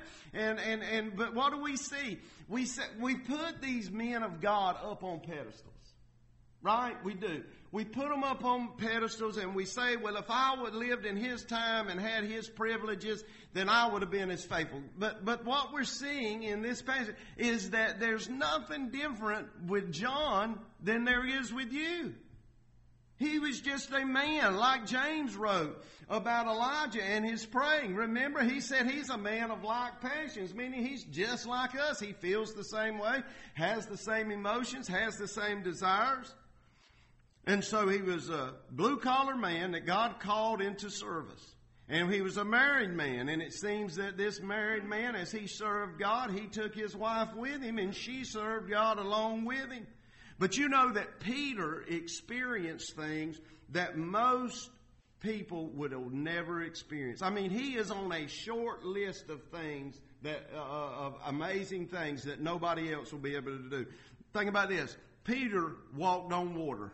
But what do we see? We put these men of God up on pedestals. Right? We do. We put them up on pedestals and we say, well, if I would have lived in his time and had his privileges, then I would have been as faithful. But what we're seeing in this passage is that there's nothing different with John than there is with you. He was just a man, like James wrote about Elijah and his praying. Remember, he said he's a man of like passions, meaning he's just like us. He feels the same way, has the same emotions, has the same desires. And so he was a blue-collar man that God called into service. And he was a married man. And it seems that this married man, as he served God, he took his wife with him and she served God along with him. But you know that Peter experienced things that most people would have never experienced. I mean, he is on a short list of things of amazing things that nobody else will be able to do. Think about this. Peter walked on water.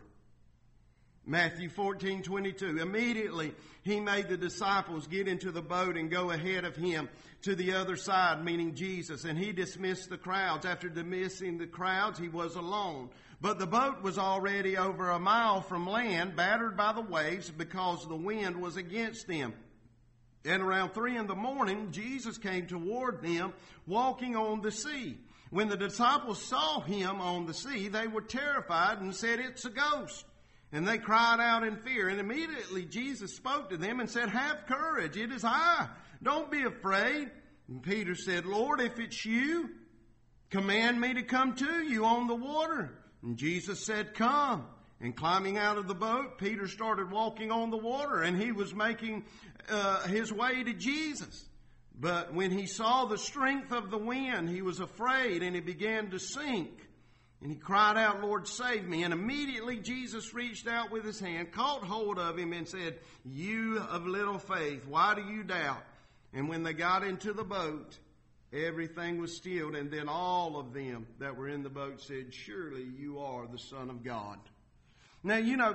Matthew 14:22. Immediately he made the disciples get into the boat and go ahead of him to the other side, meaning Jesus. And he dismissed the crowds. After dismissing the crowds, he was alone. But the boat was already over a mile from land, battered by the waves because the wind was against them. And around 3 a.m, Jesus came toward them walking on the sea. When the disciples saw him on the sea, they were terrified and said, "It's a ghost." And they cried out in fear. And immediately Jesus spoke to them and said, "Have courage, it is I. Don't be afraid." And Peter said, "Lord, if it's you, command me to come to you on the water." And Jesus said, "Come." And climbing out of the boat, Peter started walking on the water, and he was making his way to Jesus. But when he saw the strength of the wind, he was afraid, and he began to sink. And he cried out, "Lord, save me." And immediately Jesus reached out with his hand, caught hold of him, and said, "You of little faith, why do you doubt?" And when they got into the boat, everything was stilled. And then all of them that were in the boat said, "Surely you are the Son of God." Now, you know,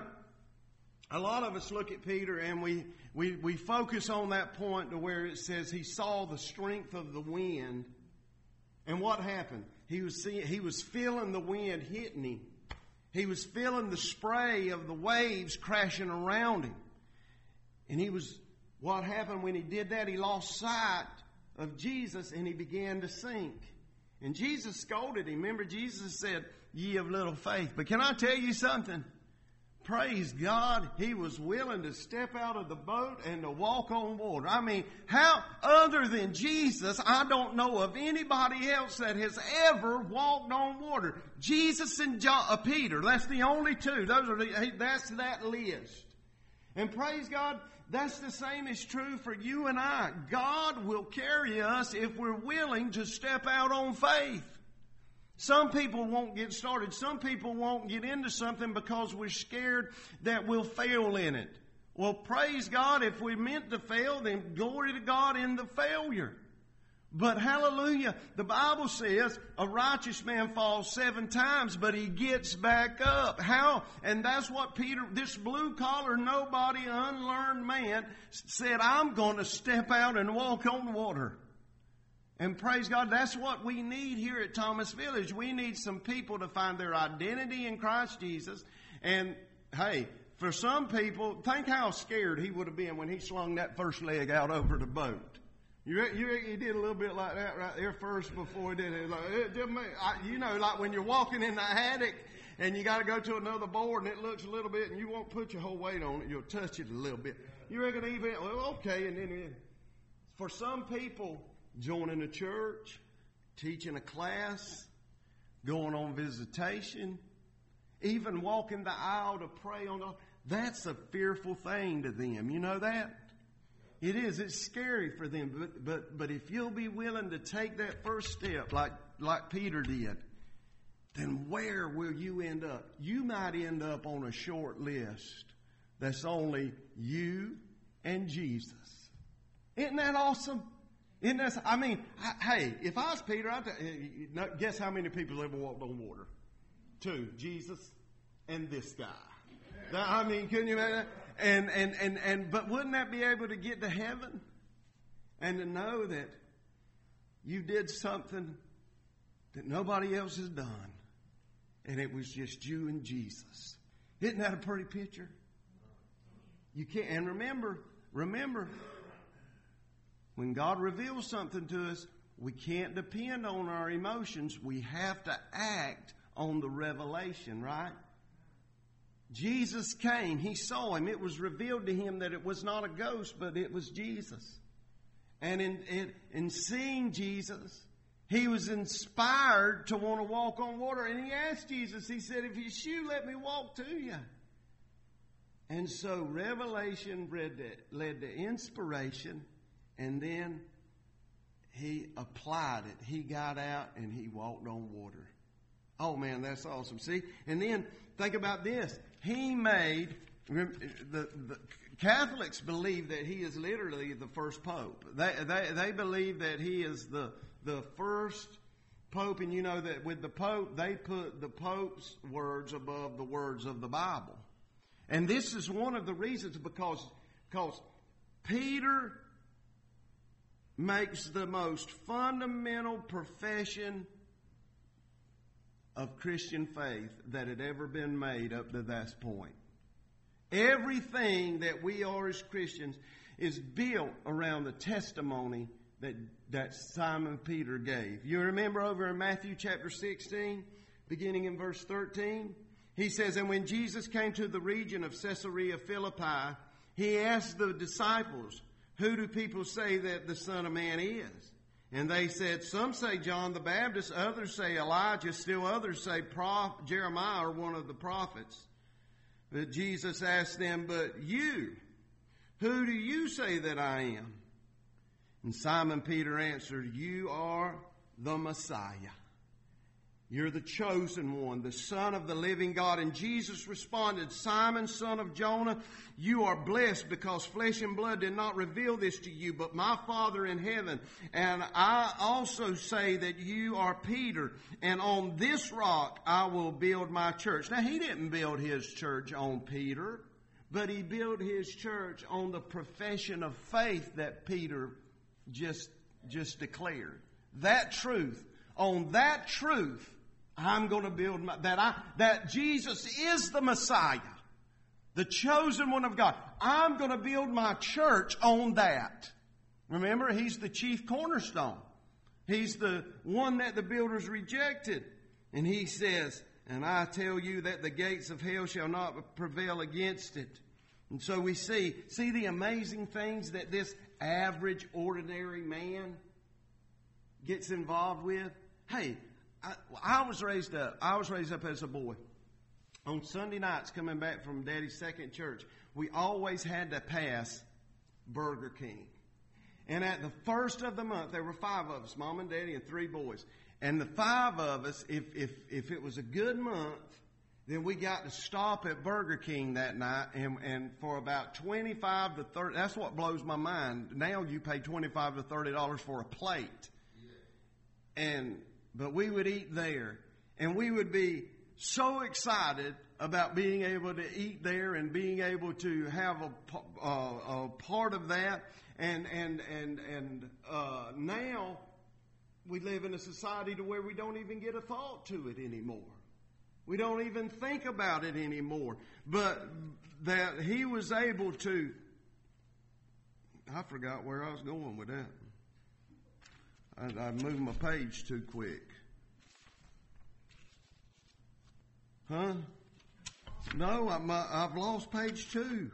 a lot of us look at Peter and we focus on that point to where it says he saw the strength of the wind. And what happened? He was feeling the wind hitting him. He was feeling the spray of the waves crashing around him. And what happened when he did that? He lost sight of Jesus and he began to sink. And Jesus scolded him. Remember, Jesus said, "Ye of little faith." But can I tell you something? Praise God, he was willing to step out of the boat and to walk on water. I mean, how other than Jesus, I don't know of anybody else that has ever walked on water. Jesus and Peter, that's the only two. That's that list. And praise God, that's the same is true for you and I. God will carry us if we're willing to step out on faith. Some people won't get started. Some people won't get into something because we're scared that we'll fail in it. Well, praise God, if we meant to fail, then glory to God in the failure. But hallelujah, the Bible says a righteous man falls 7 times, but he gets back up. How? And that's what Peter, this blue collar, nobody, unlearned man said, I'm going to step out and walk on water. And praise God, that's what we need here at Thomas Village. We need some people to find their identity in Christ Jesus. And hey, for some people, think how scared he would have been when he slung that first leg out over the boat. He did a little bit like that right there first before he did it. Like when you're walking in the attic and you got to go to another board and it looks a little bit and you won't put your whole weight on it, you'll touch it a little bit. You reckon even, well, okay. And then for some people, joining a church, teaching a class, going on visitation, even walking the aisle to pray on the, that's a fearful thing to them. You know that? It is. It's scary for them. But if you'll be willing to take that first step like Peter did, then where will you end up? You might end up on a short list that's only you and Jesus. Isn't that awesome? Isn't that, hey, if I was Peter, guess how many people ever walked on water? 2, Jesus and this guy. Couldn't you imagine that? But wouldn't that be able to get to heaven? And to know that you did something that nobody else has done. And it was just you and Jesus. Isn't that a pretty picture? You can't, and remember, when God reveals something to us, we can't depend on our emotions. We have to act on the revelation, right? Jesus came. He saw him. It was revealed to him that it was not a ghost, but it was Jesus. And in seeing Jesus, he was inspired to want to walk on water. And he asked Jesus, he said, if it's you, let me walk to you. And so revelation led to inspiration. And then he applied it. He got out and he walked on water. Oh man, that's awesome. See? And then think about this. He made, the Catholics believe that he is literally the first pope. They believe that he is the first pope, and you know that with the pope, they put the pope's words above the words of the Bible. And this is one of the reasons because Peter makes the most fundamental profession of Christian faith that had ever been made up to that point. Everything that we are as Christians is built around the testimony that Simon Peter gave. You remember over in Matthew chapter 16, beginning in verse 13? He says, and when Jesus came to the region of Caesarea Philippi, he asked the disciples, who do people say that the Son of Man is? And they said, some say John the Baptist, others say Elijah, still others say Jeremiah or one of the prophets. But Jesus asked them, but you, who do you say that I am? And Simon Peter answered, you are the Messiah. You're the chosen one, the Son of the living God. And Jesus responded, Simon, son of Jonah, you are blessed because flesh and blood did not reveal this to you, but my Father in heaven. And I also say that you are Peter, and on this rock I will build my church. Now, he didn't build his church on Peter, but he built his church on the profession of faith that Peter just declared. That truth. On that truth, I'm going to build that Jesus is the Messiah, the chosen one of God. I'm going to build my church on that. Remember, he's the chief cornerstone. He's the one that the builders rejected. And he says, and I tell you that the gates of hell shall not prevail against it. And so we see the amazing things that this average, ordinary man gets involved with. Hey, I was raised up as a boy. on Sunday nights coming back from Daddy's second church, we always had to pass Burger King. And at the first of the month, there were 5 of us, Mom and Daddy and 3 boys. And the 5 of us, if it was a good month, then we got to stop at Burger King that night, and for about $25 to $30, that's what blows my mind. Now you pay $25 to $30 for a plate. But we would eat there, and we would be so excited about being able to eat there and being able to have a part of that. And now we live in a society to where we don't even get a thought to it anymore. We don't even think about it anymore. But that he was able to, I forgot where I was going with that. I moved my page too quick. Huh? No, I've lost page 2.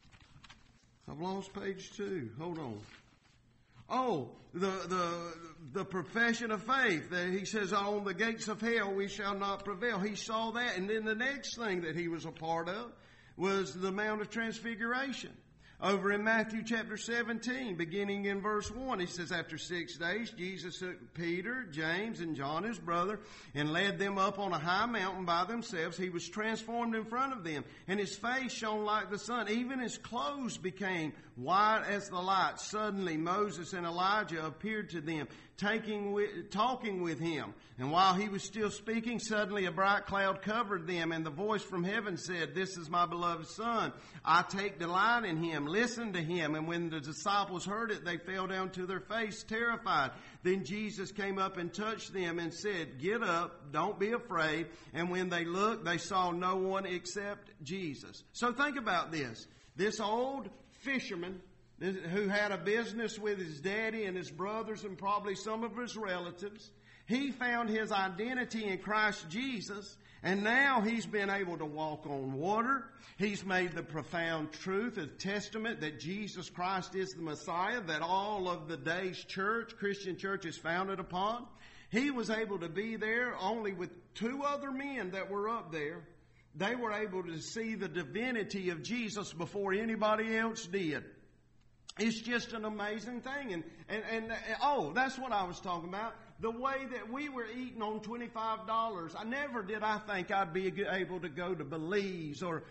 I've lost page 2. Hold on. Oh, the profession of faith. He says, on the gates of hell we shall not prevail. He saw that. And then the next thing that he was a part of was the Mount of Transfiguration. Over in Matthew chapter 17, beginning in verse 1, he says, after 6 days, Jesus took Peter, James, and John, his brother, and led them up on a high mountain by themselves. He was transformed in front of them, and his face shone like the sun. Even his clothes became white as the light. Suddenly Moses and Elijah appeared to them, talking with him. And while he was still speaking, suddenly a bright cloud covered them, and the voice from heaven said, "This is my beloved Son. I take delight in him. Listen to him." And when the disciples heard it, they fell down to their face, terrified. Then Jesus came up and touched them and said, "Get up, don't be afraid." And when they looked, they saw no one except Jesus. So think about this. This old fisherman who had a business with his daddy and his brothers and probably some of his relatives, he found his identity in Christ Jesus, and now he's been able to walk on water. He's made the profound truth of testament that Jesus Christ is the Messiah, that all of the day's church, Christian church, is founded upon. He was able to be there only with 2 other men that were up there. They were able to see the divinity of Jesus before anybody else did. It's just an amazing thing. And that's what I was talking about. The way that we were eating on $25, never did I think I'd be able to go to Belize or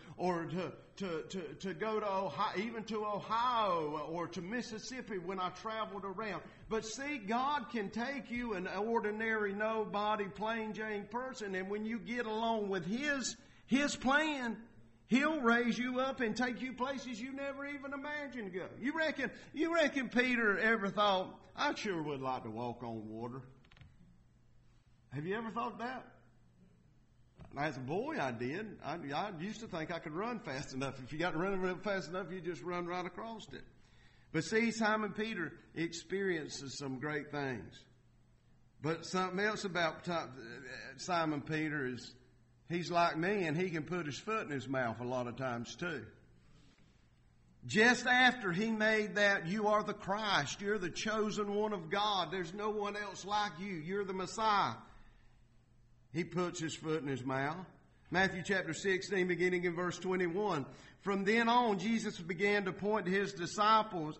to go to Ohio, even to Ohio or to Mississippi when I traveled around. But see, God can take you, an ordinary, nobody, plain Jane person, and when you get along with His plan, He'll raise you up and take you places you never even imagined to go. You reckon Peter ever thought, I sure would like to walk on water? Have you ever thought that? As a boy, I did. I used to think I could run fast enough. If you got to run fast enough, you just run right across it. But see, Simon Peter experiences some great things. But something else about Simon Peter is, he's like me, and he can put his foot in his mouth a lot of times too. Just after he made that, "You are the Christ, you're the chosen one of God, there's no one else like you, you're the Messiah," he puts his foot in his mouth. Matthew chapter 16, beginning in verse 21. From then on, Jesus began to point out to his disciples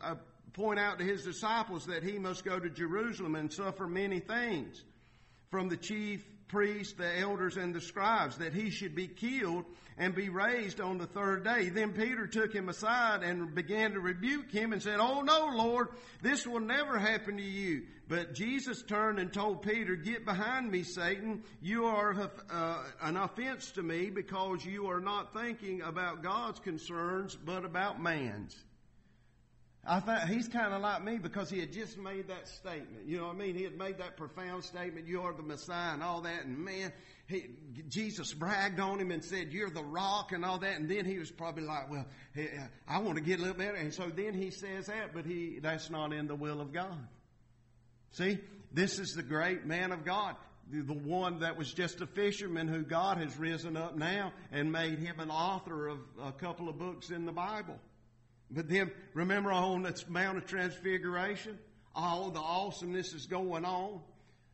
that he must go to Jerusalem and suffer many things from the chief priests, the elders, and the scribes, that he should be killed and be raised on the 3rd day. Then Peter took him aside and began to rebuke him and said, "Oh no, Lord, this will never happen to you." But Jesus turned and told Peter, "Get behind me, Satan. You are an offense to me, because you are not thinking about God's concerns, but about man's." I thought he's kind of like me, because he had just made that statement. You know what I mean? He had made that profound statement, "You are the Messiah," and all that. And man, Jesus bragged on him and said, "You're the rock," and all that. And then he was probably like, "Well, I want to get a little better." And so then he says that, but that's not in the will of God. See, this is the great man of God. The one that was just a fisherman, who God has risen up now and made him an author of a couple of books in the Bible. But then, remember on the Mount of Transfiguration, all the awesomeness is going on.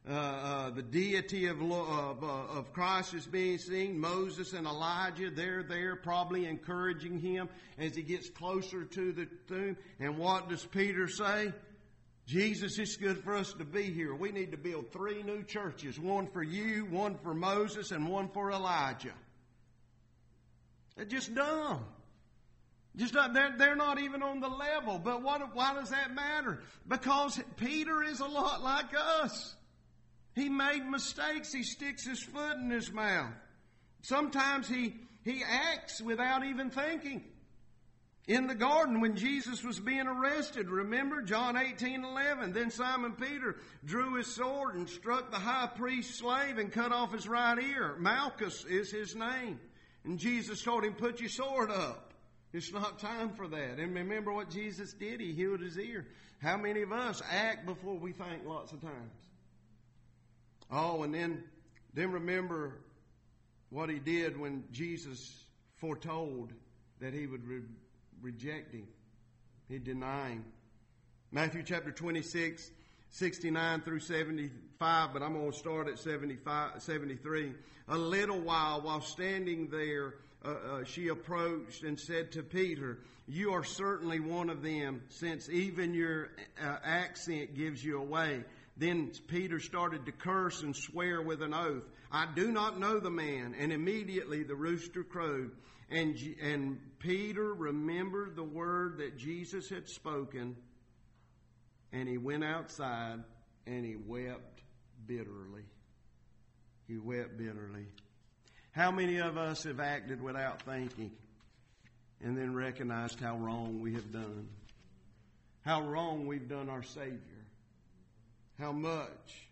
the deity of Christ is being seen. Moses and Elijah, they're there probably encouraging him as he gets closer to the tomb. And what does Peter say? Jesus, it's good for us to be here. We need to build 3 new churches. One for you, one for Moses, and one for Elijah. They're just dumb. They're not even on the level. But why does that matter? Because Peter is a lot like us. He made mistakes. He sticks his foot in his mouth. Sometimes he acts without even thinking. In the garden when Jesus was being arrested, remember John 18:11. Then Simon Peter drew his sword and struck the high priest's slave and cut off his right ear. Malchus is his name. And Jesus told him, put your sword up. It's not time for that. And remember what Jesus did? He healed his ear. How many of us act before we think lots of times? Oh, and then remember what he did when Jesus foretold that he would reject him. He'd deny him. Matthew chapter 26, 69 through 75, but I'm going to start at 73. A little while standing there, she approached and said to Peter, you are certainly one of them, since even your accent gives you away. Then Peter started to curse and swear with an oath, I do not know the man. And immediately the rooster crowed. And Peter remembered the word that Jesus had spoken, and he went outside and he wept bitterly. He wept bitterly. How many of us have acted without thinking and then recognized how wrong we have done? How wrong we've done our Savior. How much.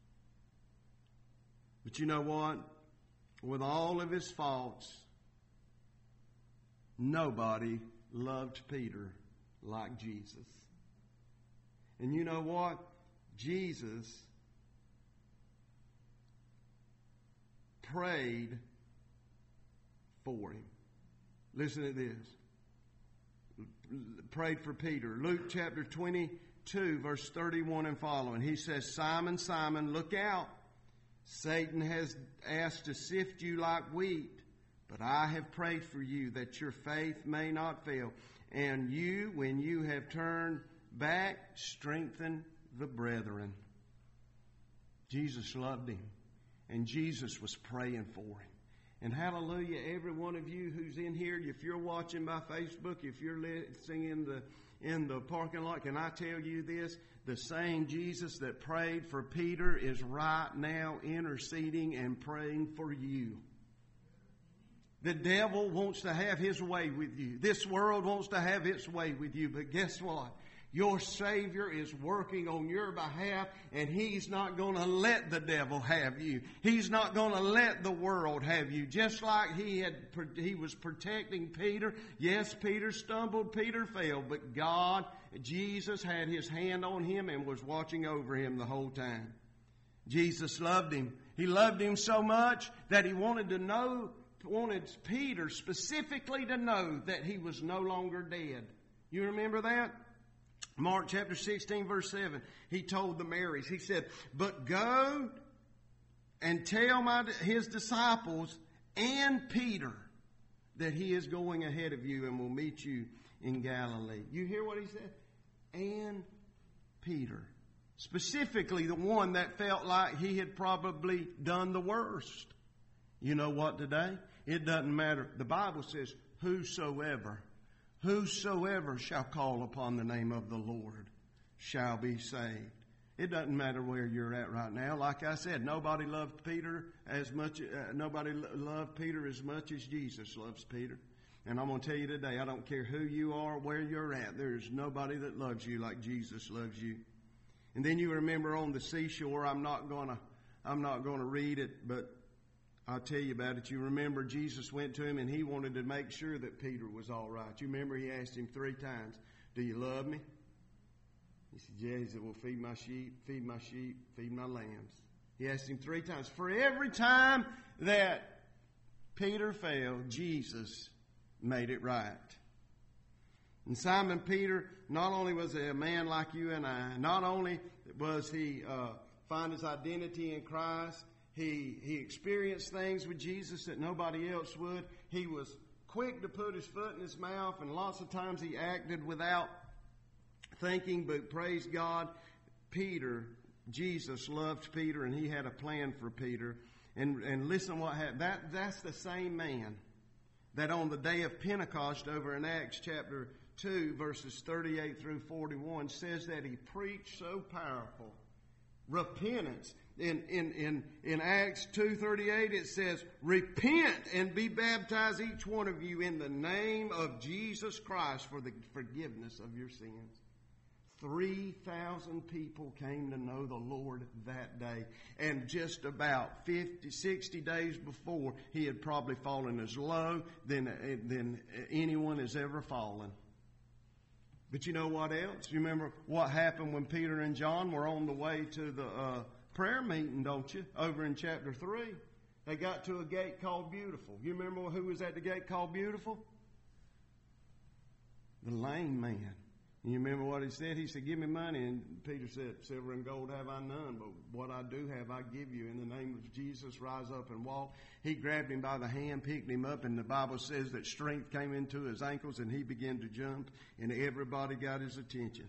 But you know what? With all of his faults, nobody loved Peter like Jesus. And you know what? Jesus prayed for him. Listen to this. Prayed for Peter. Luke chapter 22, verse 31 and following. He says, Simon, Simon, look out. Satan has asked to sift you like wheat. But I have prayed for you that your faith may not fail. And you, when you have turned back, strengthen the brethren. Jesus loved him. And Jesus was praying for him. And hallelujah, every one of you who's in here, if you're watching by Facebook, if you're listening in the parking lot, can I tell you this? The same Jesus that prayed for Peter is right now interceding and praying for you. The devil wants to have his way with you. This world wants to have its way with you. But guess what? Your Savior is working on your behalf, and He's not going to let the devil have you. He's not going to let the world have you. Just like He was protecting Peter. Yes, Peter stumbled, Peter fell, but God, Jesus had His hand on him and was watching over him the whole time. Jesus loved him. He loved him so much that He wanted Peter specifically to know that he was no longer dead. You remember that? Mark chapter 16 verse 7. He told the Marys, he said, but go and tell his disciples and Peter that he is going ahead of you and will meet you in Galilee. You hear what he said? And Peter. Specifically the one that felt like he had probably done the worst. You know what today? It doesn't matter. The Bible says, whosoever shall call upon the name of the Lord shall be saved. It doesn't matter where you're at right now. Like I said, nobody loved Peter as much as Jesus loves Peter. And I'm going to tell you today, I don't care who you are, where you're at, there's nobody that loves you like Jesus loves you. And then you remember on the seashore, I'm not going to read it, but I'll tell you about it. You remember Jesus went to him and he wanted to make sure that Peter was all right. You remember he asked him 3 times, do you love me? He said, yeah. He said, well, feed my sheep, feed my lambs. He asked him 3 times. For every time that Peter failed, Jesus made it right. And Simon Peter, not only was he a man like you and I, not only was he find his identity in Christ. He experienced things with Jesus that nobody else would. He was quick to put his foot in his mouth, and lots of times he acted without thinking, but praise God, Peter, Jesus loved Peter, and he had a plan for Peter. And listen what happened. That's the same man that on the day of Pentecost over in Acts chapter 2, verses 38 through 41, says that he preached so powerful repentance. In Acts 2:38 it says, "Repent and be baptized each one of you in the name of Jesus Christ for the forgiveness of your sins." 3,000 people came to know the Lord that day. And just about 60 days before, he had probably fallen as low than anyone has ever fallen. But you know what else? You remember what happened when Peter and John were on the way to the prayer meeting, don't you? Over in chapter 3. They got to a gate called Beautiful. You remember who was at the gate called Beautiful? The lame man. You remember what he said? He said, "Give me money." And Peter said, "Silver and gold have I none, but what I do have I give you. In the name of Jesus, rise up and walk." He grabbed him by the hand, picked him up, and the Bible says that strength came into his ankles and he began to jump, and everybody got his attention.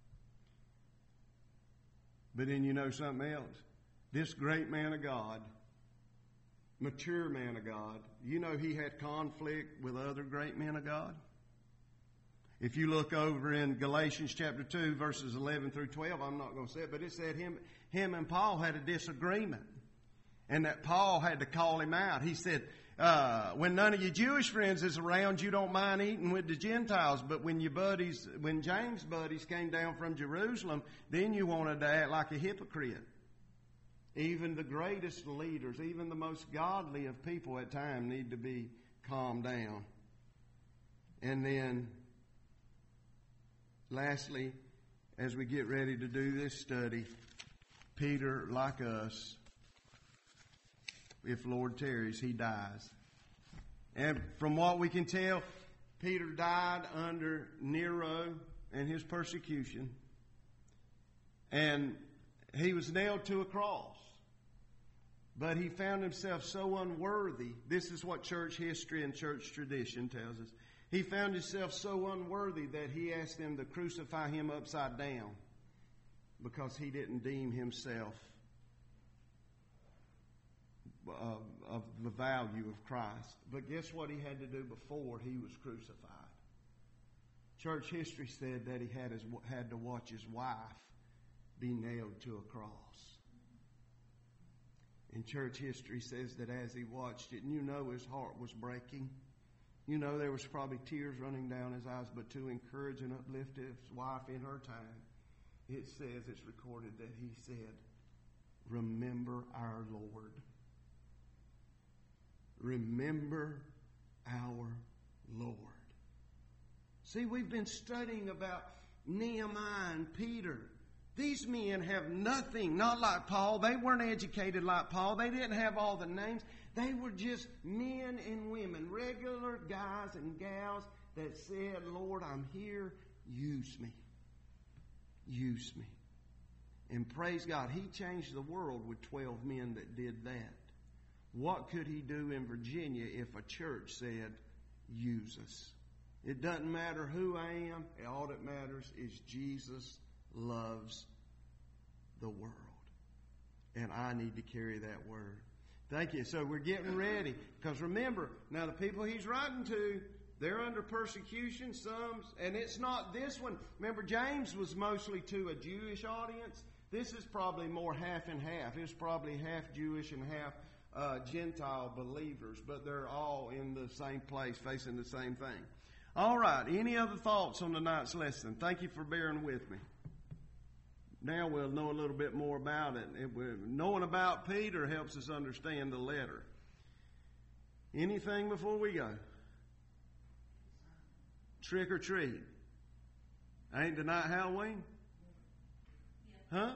But then you know something else? This great man of God, mature man of God, you know he had conflict with other great men of God? If you look over in Galatians chapter 2, verses 11 through 12, I'm not going to say it, but it said him and Paul had a disagreement. And that Paul had to call him out. He said, when none of your Jewish friends is around, you don't mind eating with the Gentiles. But when James' buddies came down from Jerusalem, then you wanted to act like a hypocrite. Even the greatest leaders, even the most godly of people at times need to be calmed down. And then lastly, as we get ready to do this study, Peter, like us, if Lord tarries, he dies. And from what we can tell, Peter died under Nero and his persecution. And he was nailed to a cross. But he found himself so unworthy. This is what church history and church tradition tells us. He found himself so unworthy that he asked them to crucify him upside down because he didn't deem himself of the value of Christ. But guess what he had to do before he was crucified? Church history said that he had to watch his wife be nailed to a cross. And church history says that as he watched it, and you know his heart was breaking. You know there was probably tears running down his eyes, but to encourage and uplift his wife in her time, it says, it's recorded that he said, "Remember our Lord. Remember our Lord." See, we've been studying about Nehemiah and Peter. These men have nothing, not like Paul. They weren't educated like Paul. They didn't have all the names. They were just men and women, regular guys and gals that said, "Lord, I'm here. Use me. Use me." And praise God, he changed the world with 12 men that did that. What could he do in Virginia if a church said, "Use us"? It doesn't matter who I am. All that matters is Jesus loves the world. And I need to carry that word. Thank you. So we're getting ready. Because remember, now the people he's writing to, they're under persecution, and it's not this one. Remember, James was mostly to a Jewish audience. This is probably more half and half. It's probably half Jewish and half Gentile believers. But they're all in the same place, facing the same thing. All right. Any other thoughts on tonight's lesson? Thank you for bearing with me. Now we'll know a little bit more about it. Knowing about Peter helps us understand the letter. Anything before we go? Trick or treat. Ain't tonight Halloween? Huh?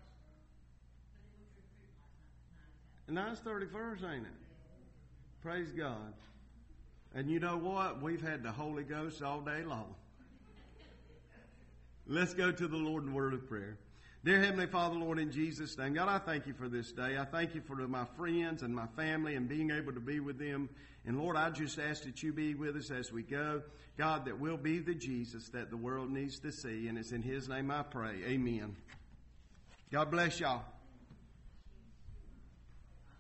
Tonight's 31st, ain't it? Praise God. And you know what? We've had the Holy Ghost all day long. Let's go to the Lord in word of prayer. Dear Heavenly Father, Lord, in Jesus' name, God, I thank you for this day. I thank you for my friends and my family and being able to be with them. And Lord, I just ask that you be with us as we go. God, that we'll be the Jesus that the world needs to see. And it's in his name I pray. Amen. God bless y'all.